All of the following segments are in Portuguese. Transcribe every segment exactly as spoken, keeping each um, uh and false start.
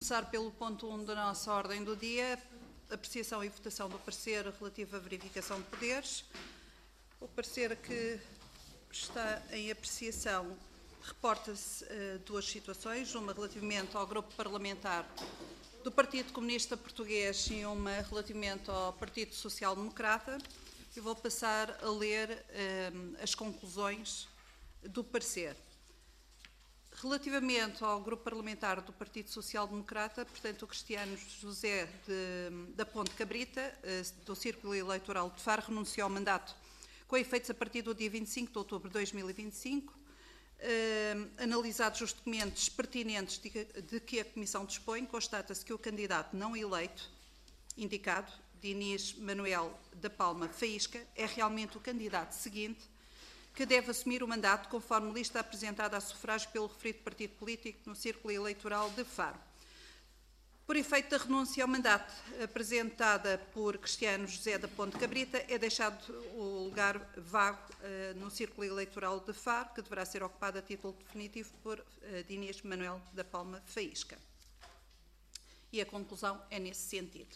começar pelo ponto um da nossa ordem do dia, apreciação e votação do parecer relativo à verificação de poderes. O parecer que está em apreciação reporta-se uh, duas situações, uma relativamente ao grupo parlamentar do Partido Comunista Português e uma relativamente ao Partido Social Democrata. Eu vou passar a ler uh, as conclusões do parecer. Relativamente ao grupo parlamentar do Partido Social Democrata, portanto, o Cristiano José de, da Ponte Cabrita, do Círculo Eleitoral de Faro, renunciou ao mandato com efeitos a partir do dia vinte e cinco de outubro de dois mil e vinte e cinco. Eh, analisados os documentos pertinentes de, de que a Comissão dispõe, constata-se que o candidato não eleito, indicado, Dinis Manuel da Palma Faísca, é realmente o candidato seguinte que deve assumir o mandato conforme lista apresentada a sufrágio pelo referido partido político no Círculo Eleitoral de Faro. Por efeito da renúncia ao mandato apresentada por Cristiano José da Ponte Cabrita, é deixado o lugar vago uh, no Círculo Eleitoral de Faro, que deverá ser ocupado a título definitivo por uh, Dinis Manuel da Palma Faísca. E a conclusão é nesse sentido.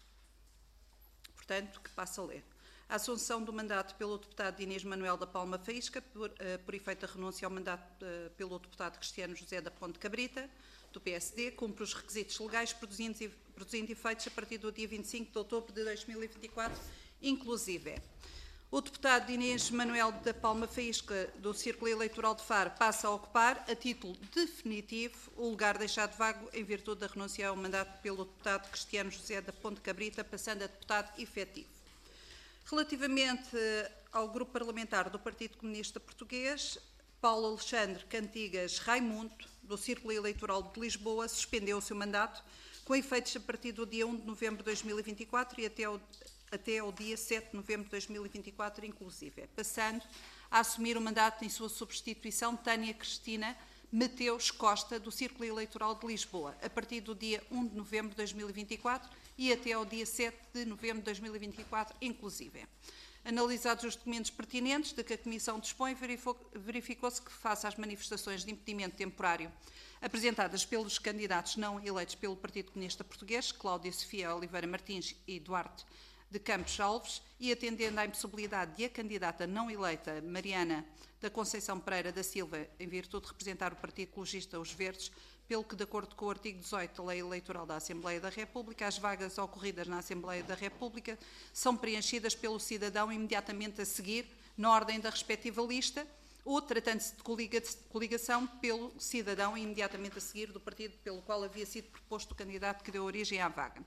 Portanto, que passo a ler. A assunção do mandato pelo deputado Dinis Manuel da Palma Faísca, por, uh, por efeito da renúncia ao mandato uh, pelo deputado Cristiano José da Ponte Cabrita, do P S D, cumpre os requisitos legais, produzindo, produzindo efeitos a partir do dia vinte e cinco de outubro de dois mil e vinte e quatro, inclusive. O deputado Dinis Manuel da Palma Faísca, do Círculo Eleitoral de Faro, passa a ocupar, a título definitivo, o lugar deixado vago em virtude da renúncia ao mandato pelo deputado Cristiano José da Ponte Cabrita, passando a deputado efetivo. Relativamente ao grupo parlamentar do Partido Comunista Português, Paulo Alexandre Cantigas Raimundo, do Círculo Eleitoral de Lisboa, suspendeu o seu mandato com efeitos a partir do dia um de novembro de dois mil e vinte e quatro e até ao, até ao dia sete de novembro de dois mil e vinte e quatro, inclusive, passando a assumir o mandato em sua substituição Tânia Cristina Mateus Costa, do Círculo Eleitoral de Lisboa, a partir do dia um de novembro de dois mil e vinte e quatro e até ao dia sete de novembro de dois mil e vinte e quatro, inclusive. Analisados os documentos pertinentes de que a Comissão dispõe, verificou-se que, face às manifestações de impedimento temporário apresentadas pelos candidatos não eleitos pelo Partido Comunista Português, Cláudia Sofia Oliveira Martins e Duarte de Campos Alves, e atendendo à impossibilidade de a candidata não eleita, Mariana da Conceição Pereira da Silva, em virtude de representar o Partido Ecologista Os Verdes, pelo que, de acordo com o artigo dezoito da Lei Eleitoral da Assembleia da República, as vagas ocorridas na Assembleia da República são preenchidas pelo cidadão imediatamente a seguir, na ordem da respectiva lista, ou, tratando-se de coligação, pelo cidadão imediatamente a seguir do partido pelo qual havia sido proposto o candidato que deu origem à vaga.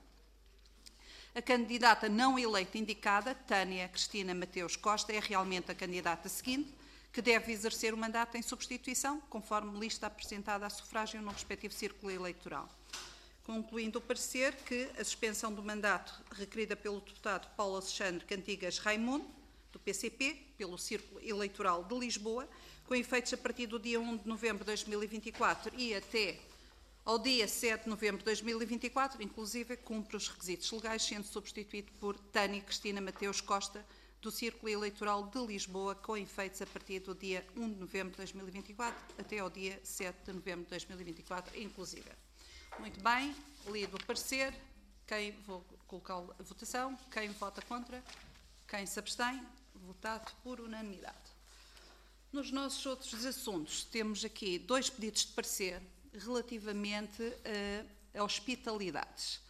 A candidata não eleita indicada, Tânia Cristina Mateus Costa, é realmente a candidata seguinte, que deve exercer o mandato em substituição, conforme lista apresentada a sufrágio no respectivo círculo eleitoral. Concluindo o parecer que a suspensão do mandato requerida pelo deputado Paulo Alexandre Cantigas Raimundo, do P C P, pelo Círculo Eleitoral de Lisboa, com efeitos a partir do dia um de novembro de dois mil e vinte e quatro e até ao dia sete de novembro de dois mil e vinte e quatro, inclusive, cumpre os requisitos legais, sendo substituído por Tânia Cristina Mateus Costa, do Círculo Eleitoral de Lisboa, com efeitos a partir do dia um de novembro de dois mil e vinte e quatro até ao dia sete de novembro de dois mil e vinte e quatro, inclusive. Muito bem, lido o parecer. Quem vou colocá-lo a votação? Quem vota contra? Quem se abstém? Votado por unanimidade. Nos nossos outros assuntos, temos aqui dois pedidos de parecer relativamente a hospitalidades.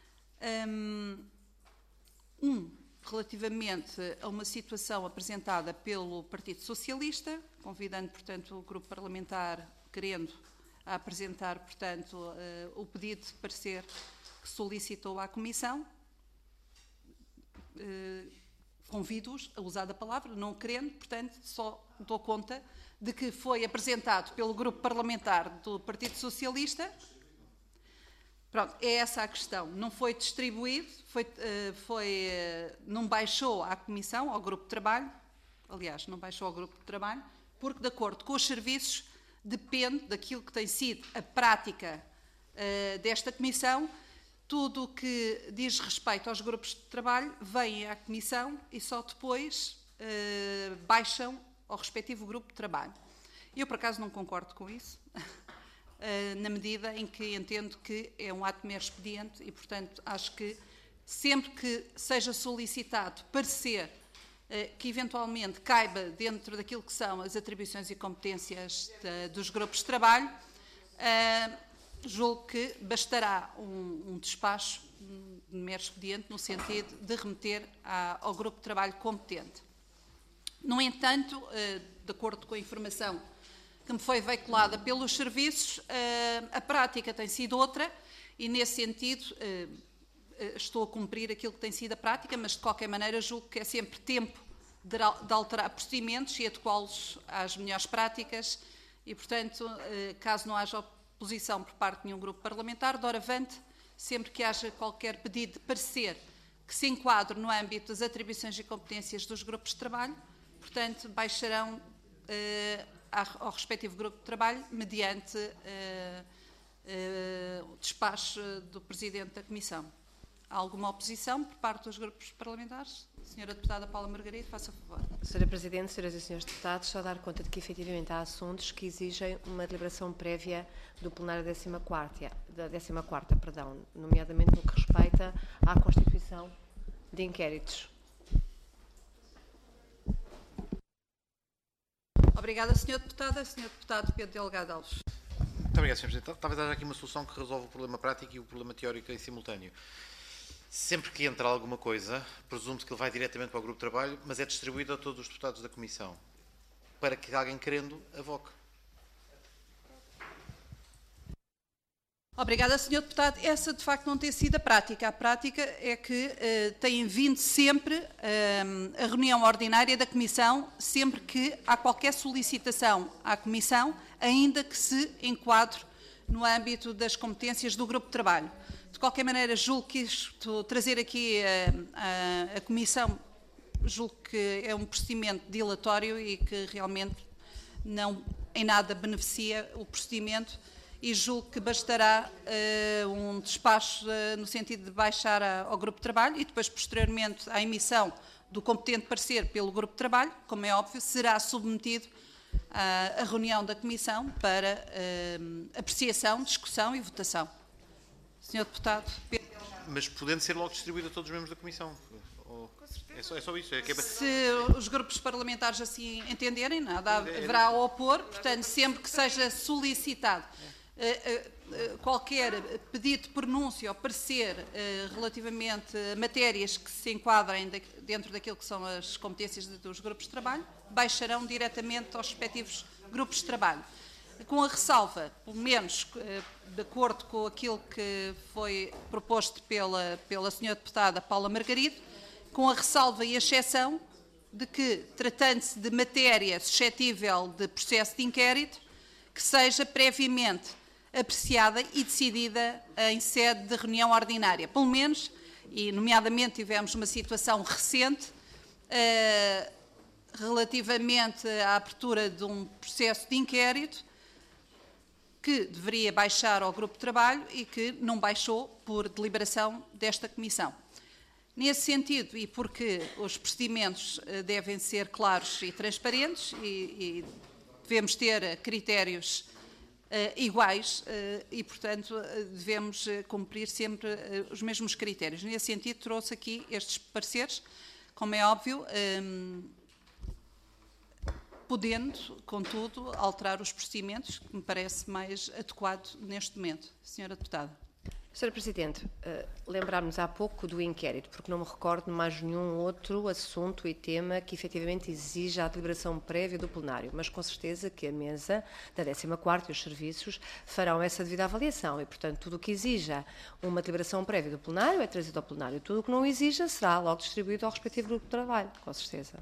Um, relativamente a uma situação apresentada pelo Partido Socialista, convidando, portanto, o grupo parlamentar, querendo a apresentar, portanto, o pedido de parecer que solicitou à Comissão. Convido-os a usar a palavra, não querendo, portanto, só dou conta de que foi apresentado pelo grupo parlamentar do Partido Socialista. Pronto, é essa a questão. Não foi distribuído, foi, foi, não baixou à Comissão, ao grupo de trabalho, aliás, não baixou ao grupo de trabalho, porque, de acordo com os serviços, depende daquilo que tem sido a prática uh, desta Comissão. Tudo o que diz respeito aos grupos de trabalho vem à Comissão e só depois uh, baixam ao respectivo grupo de trabalho. Eu, por acaso, não concordo com isso. na medida em que entendo que é um ato mero expediente e, portanto, acho que sempre que seja solicitado parecer que eventualmente caiba dentro daquilo que são as atribuições e competências de, dos grupos de trabalho, julgo que bastará um, um despacho de mero expediente no sentido de remeter a, ao grupo de trabalho competente. No entanto, de acordo com a informação que me foi veiculada pelos serviços, a prática tem sido outra e, nesse sentido, estou a cumprir aquilo que tem sido a prática, mas, de qualquer maneira, julgo que é sempre tempo de alterar procedimentos e adequá-los às melhores práticas e, portanto, caso não haja oposição por parte de nenhum grupo parlamentar, doravante, sempre que haja qualquer pedido de parecer que se enquadre no âmbito das atribuições e competências dos grupos de trabalho, portanto, baixarão uh, ao respectivo grupo de trabalho mediante uh, uh, o despacho do Presidente da Comissão. Há alguma oposição por parte dos grupos parlamentares? Senhora Deputada Paula Margarido, faça favor. Senhora Presidente, Senhoras e Senhores Deputados, só dar conta de que efetivamente há assuntos que exigem uma deliberação prévia do plenário da décima quarta, da décima quarta, perdão, nomeadamente no que respeita à constituição de inquéritos. Obrigada, senhora Deputada. senhor Deputado Pedro Delgado Alves. Muito obrigado, senhor Presidente. Talvez haja aqui uma solução que resolva o problema prático e o problema teórico em simultâneo. Sempre que entra alguma coisa, presume-se que ele vai diretamente para o grupo de trabalho, mas é distribuído a todos os deputados da Comissão, para que alguém querendo avoque. Obrigada, senhor Deputado. Essa, de facto, não tem sido a prática. A prática é que uh, têm vindo sempre uh, a reunião ordinária da Comissão, sempre que há qualquer solicitação à Comissão, ainda que se enquadre no âmbito das competências do grupo de trabalho. De qualquer maneira, julgo que isto, trazer aqui a, a, a Comissão, julgo que é um procedimento dilatório e que realmente não em nada beneficia o procedimento e julgo que bastará uh, um despacho uh, no sentido de baixar a, ao grupo de trabalho e depois, posteriormente, à emissão do competente parecer pelo grupo de trabalho, como é óbvio, será submetido à, à reunião da Comissão para uh, apreciação, discussão e votação. senhor Deputado Pedro. Mas podendo ser logo distribuído a todos os membros da Comissão. Ou... É, só, é só isso. É que é... Se os grupos parlamentares assim entenderem, nada haverá a opor, portanto, sempre que seja solicitado uh, uh, qualquer pedido de pronúncia ou parecer uh, relativamente a matérias que se enquadrem de, dentro daquilo que são as competências de, dos grupos de trabalho, baixarão diretamente aos respectivos grupos de trabalho. Com a ressalva, pelo menos de acordo com aquilo que foi proposto pela, pela senhora Deputada Paula Margarido, com a ressalva e a exceção de que, tratando-se de matéria suscetível de processo de inquérito, que seja previamente apreciada e decidida em sede de reunião ordinária. Pelo menos, e nomeadamente tivemos uma situação recente, eh, relativamente à abertura de um processo de inquérito, que deveria baixar ao grupo de trabalho e que não baixou por deliberação desta Comissão. Nesse sentido, e porque os procedimentos devem ser claros e transparentes e, e devemos ter critérios uh, iguais uh, e, portanto, devemos cumprir sempre uh, os mesmos critérios. Nesse sentido, trouxe aqui estes pareceres, como é óbvio, um, podendo, contudo, alterar os procedimentos, que me parece mais adequado neste momento. Senhora Deputada. Senhora Presidente, uh, lembrámos há pouco do inquérito, porque não me recordo de mais nenhum outro assunto e tema que efetivamente exija a deliberação prévia do plenário, mas com certeza que a mesa da décima quarta e os serviços farão essa devida avaliação e, portanto, tudo o que exija uma deliberação prévia do plenário é trazido ao plenário, tudo o que não exija será logo distribuído ao respectivo grupo de trabalho, com certeza.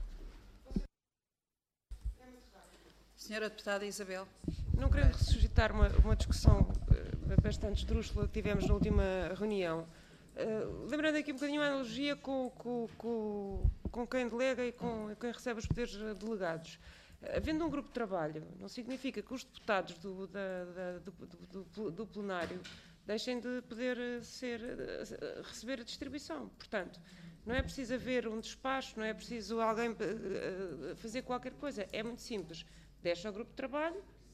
Senhora Deputada Isabel. Não querendo suscitar uma, uma discussão uh, bastante esdrúxula que tivemos na última reunião, uh, lembrando aqui um bocadinho a analogia com, com, com, com quem delega e com quem recebe os poderes delegados. Uh, havendo um grupo de trabalho, não significa que os deputados do, da, da, do, do, do, do plenário deixem de poder ser, uh, receber a distribuição. Portanto, não é preciso haver um despacho, não é preciso alguém uh, fazer qualquer coisa. É muito simples. Deixa ao grupo de trabalho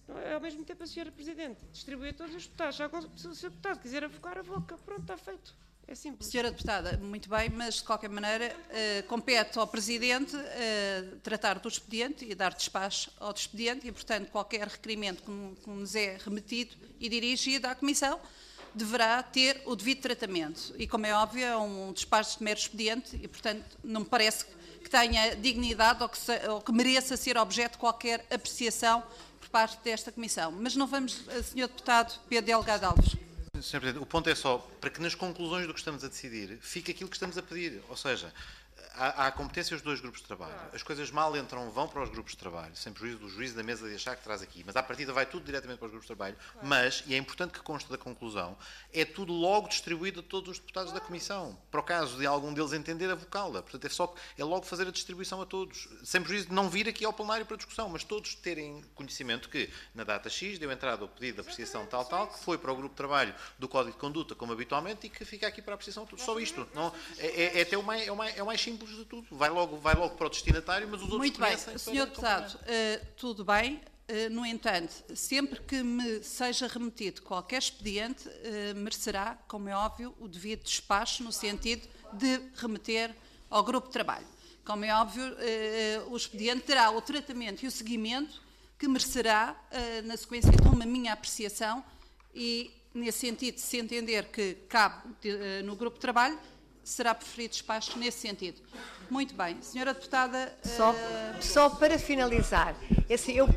É ao mesmo tempo a senhora Presidente distribui a todos os deputados. Se o senhor Deputado quiser avocar a boca, pronto, está feito. É simples. Senhora Deputada, muito bem, mas de qualquer maneira eh, compete ao Presidente eh, tratar do expediente e dar despacho ao expediente e, portanto, qualquer requerimento que, que nos é remetido e dirigido à Comissão deverá ter o devido tratamento. E, como é óbvio, é um despacho de mero expediente e, portanto, não me parece que tenha dignidade ou que, se, ou que mereça ser objeto de qualquer apreciação por parte desta Comissão. Mas não vamos, senhor Deputado Pedro Delgado Alves. senhor Presidente, o ponto é só para que nas conclusões do que estamos a decidir fique aquilo que estamos a pedir. Ou seja, há, há competência dos dois grupos de trabalho. As coisas mal entram, vão para os grupos de trabalho, sem prejuízo do juízo da mesa de achar que traz aqui. Mas à partida vai tudo diretamente para os grupos de trabalho. Mas, e é importante que conste da conclusão, é tudo logo distribuído a todos os deputados da Comissão. Para o caso de algum deles entender, avocá-la. Portanto, é, só, é logo fazer a distribuição a todos. Sem prejuízo de não vir aqui ao plenário para discussão, mas todos terem conhecimento que, na data X, deu entrada o pedido de apreciação tal, tal, que foi para o grupo de trabalho do Código de Conduta, como habitualmente, e que fica aqui para a apreciação a todos. Só isto. Não, é, é, é até o mais, é, o mais, é o mais simples de tudo. Vai logo, vai logo para o destinatário, mas os outros Muito conhecem. bem, senhor Deputado, uh, tudo bem. Uh, no entanto, sempre que me seja remetido qualquer expediente, uh, merecerá, como é óbvio, o devido despacho no sentido de remeter ao grupo de trabalho. Como é óbvio, uh, o expediente terá o tratamento e o seguimento que merecerá uh, na sequência de uma minha apreciação e, nesse sentido, se entender que cabe uh, no grupo de trabalho, será preferido despacho nesse sentido. Muito bem. Senhora Deputada... Só, uh... só para finalizar, assim, eu...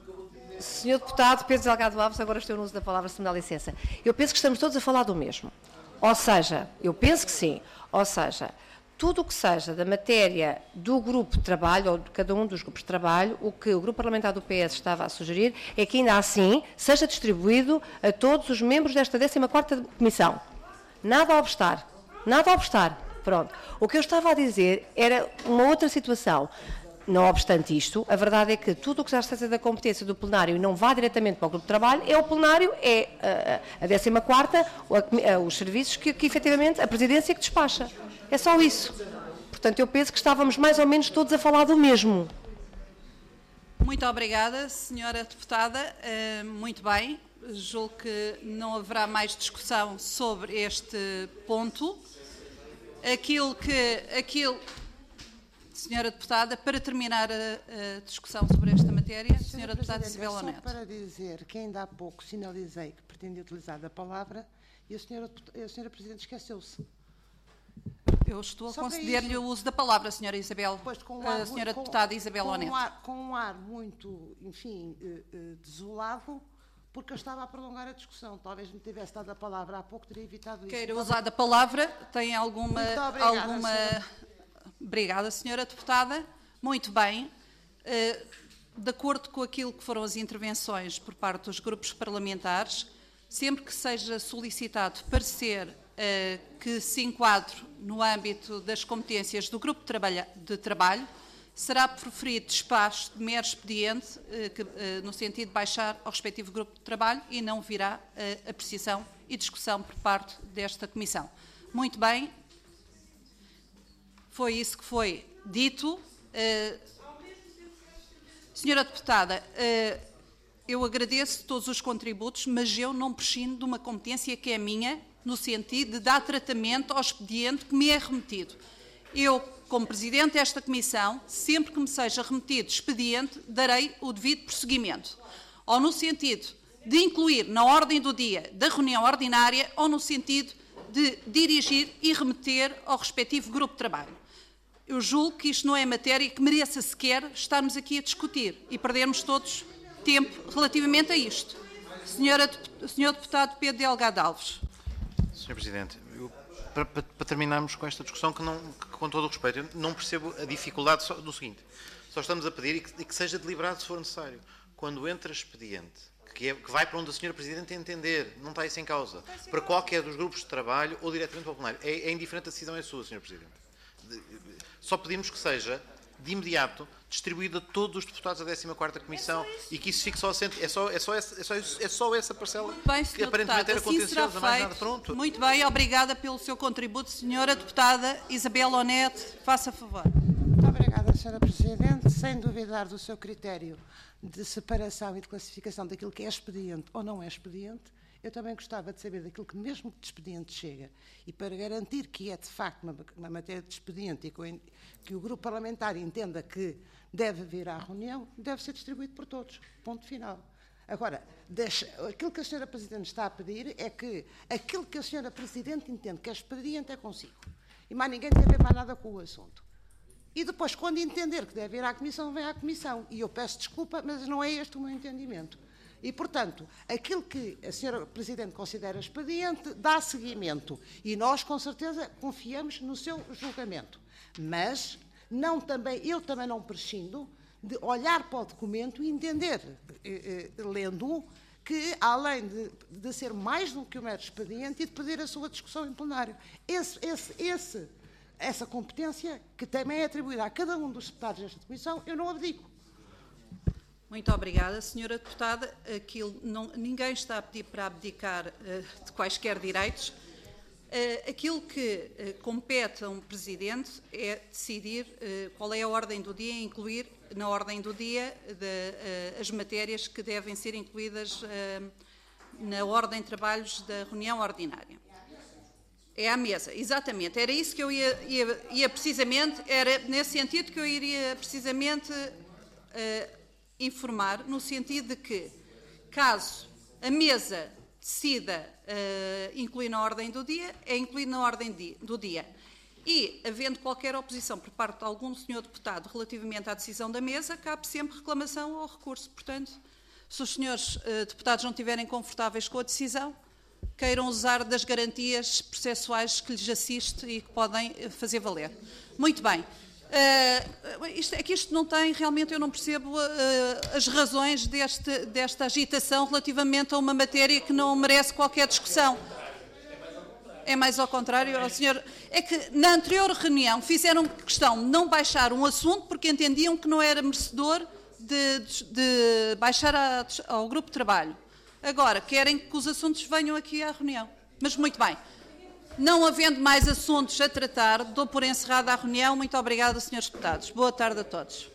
senhor Deputado Pedro Delgado Alves, agora estou no uso da palavra, se me dá licença. Eu penso que estamos todos a falar do mesmo. Ou seja, eu penso que sim. Ou seja, tudo o que seja da matéria do grupo de trabalho, ou de cada um dos grupos de trabalho, o que o grupo parlamentar do P S estava a sugerir é que ainda assim seja distribuído a todos os membros desta décima quarta Comissão. Nada a obstar. Nada a obstar. Pronto. O que eu estava a dizer era uma outra situação. Não obstante isto, a verdade é que tudo o que já está da competência do plenário e não vá diretamente para o grupo de trabalho, é o plenário, é a, a décima quarta, os serviços que, que efetivamente a presidência que despacha. É só isso. Portanto, eu penso que estávamos mais ou menos todos a falar do mesmo. Muito obrigada, senhora Deputada. Uh, muito bem. Julgo que não haverá mais discussão sobre este ponto. Aquilo que... Aquilo, senhora Deputada, para terminar a, a discussão sobre esta matéria, senhora, senhora Deputada Isabela Neto. Só para dizer que ainda há pouco sinalizei que pretendia utilizar a palavra e a senhora, a senhora Presidente esqueceu-se. Eu estou a conceder-lhe o uso da palavra, senhora Isabel, pois, com um ar a senhora muito, Deputada Isabela com, Neto. Um ar, com um ar muito, enfim, desolado, porque eu estava a prolongar a discussão. Talvez me tivesse dado a palavra há pouco, teria evitado isso. Queira usar a palavra, tem alguma... Muito obrigada, alguma... senhora. Obrigada, senhora Deputada. Muito bem. De acordo com aquilo que foram as intervenções por parte dos grupos parlamentares, sempre que seja solicitado parecer que se enquadre no âmbito das competências do grupo de trabalho, será proferido despacho de mero expediente, no sentido de baixar ao respectivo grupo de trabalho e não virá apreciação e discussão por parte desta Comissão. Muito bem. Foi isso que foi dito. Uh, senhora Deputada, uh, eu agradeço todos os contributos, mas eu não prescindo de uma competência que é minha, no sentido de dar tratamento ao expediente que me é remetido. Eu, como Presidente desta Comissão, sempre que me seja remetido expediente, darei o devido prosseguimento. Ou no sentido de incluir na ordem do dia da reunião ordinária, ou no sentido de dirigir e remeter ao respectivo grupo de trabalho. Eu julgo que isto não é matéria que mereça sequer estarmos aqui a discutir e perdermos todos tempo relativamente a isto. Senhora, senhor Deputado Pedro Delgado Alves. senhor Presidente, eu, para, para, para terminarmos com esta discussão, que, não, que com todo o respeito, eu não percebo a dificuldade só, do seguinte, só estamos a pedir e que, e que seja deliberado se for necessário. Quando entra expediente, que, é, que vai para onde a senhora Presidente entender, não está isso em causa, para qualquer dos grupos de trabalho ou diretamente para o plenário, é, é indiferente, a decisão é sua, senhor Presidente. Só pedimos que seja, de imediato, distribuído a todos os deputados da décima quarta Comissão é e que isso fique só assente. É só, é só, essa, é só, é só essa parcela bem, que aparentemente era assim contenciosa, mais nada. Pronto. Muito bem, obrigada pelo seu contributo. Senhora Deputada Isabela Neto, faça favor. Muito obrigada, senhora Presidente. Sem duvidar do seu critério de separação e de classificação daquilo que é expediente ou não é expediente, eu também gostava de saber daquilo que mesmo de expediente chega. E para garantir que é de facto uma, uma matéria de expediente e que o, que o grupo parlamentar entenda que deve vir à reunião, deve ser distribuído por todos. Ponto final. Agora, deixa, aquilo que a senhora Presidente está a pedir é que aquilo que a senhora Presidente entende que é expediente é consigo. E mais ninguém tem a ver mais nada com o assunto. E depois, quando entender que deve ir à Comissão, vem à Comissão. E eu peço desculpa, mas não é este o meu entendimento. E, portanto, aquilo que a senhora Presidente considera expediente, dá seguimento. E nós, com certeza, confiamos no seu julgamento. Mas não também, eu também não prescindo de olhar para o documento e entender, eh, eh, lendo-o, que, além de, de ser mais do que um mero expediente, e de pedir a sua discussão em plenário. Esse, esse, esse, essa competência, que também é atribuída a cada um dos deputados desta comissão, eu não abdico. Muito obrigada, senhora Deputada. Aquilo não, ninguém está a pedir para abdicar uh, de quaisquer direitos. Uh, aquilo que uh, compete a um Presidente é decidir uh, qual é a ordem do dia e incluir na ordem do dia de, uh, as matérias que devem ser incluídas uh, na ordem de trabalhos da reunião ordinária. É à mesa, exatamente. Era isso que eu ia, ia, ia precisamente, era nesse sentido que eu iria precisamente uh, informar, no sentido de que, caso a mesa decida uh, incluir na ordem do dia, é incluído na ordem di, do dia. E, havendo qualquer oposição por parte de algum senhor deputado relativamente à decisão da mesa, cabe sempre reclamação ou recurso. Portanto, se os senhores uh, deputados não estiverem confortáveis com a decisão, queiram usar das garantias processuais que lhes assiste e que podem fazer valer. Muito bem. Uh, isto, é que isto não tem, realmente eu não percebo uh, as razões deste, desta agitação relativamente a uma matéria que não merece qualquer discussão. É mais ao contrário, ao senhor. É que na anterior reunião fizeram questão de não baixar um assunto porque entendiam que não era merecedor de, de, de baixar a, ao grupo de trabalho. Agora, querem que os assuntos venham aqui à reunião. Mas muito bem. Não havendo mais assuntos a tratar, dou por encerrada a reunião. Muito obrigada, senhores deputados. Boa tarde a todos.